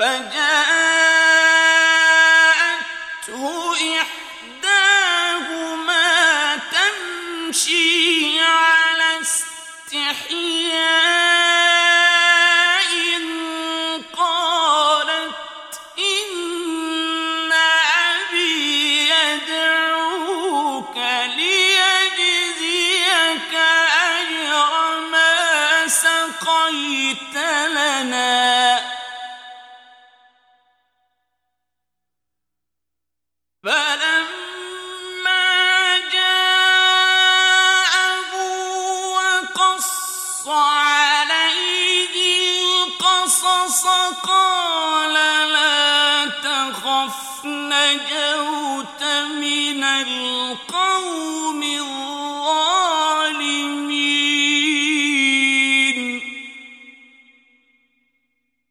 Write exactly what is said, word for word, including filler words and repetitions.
فجاءته إحداهما تمشي على استحياء قالت إن أبي يدعوك ليجزيك أجر ما سقيت لنا فلما جاءه وقص عليه القصص قال لا تخف نجوت من القوم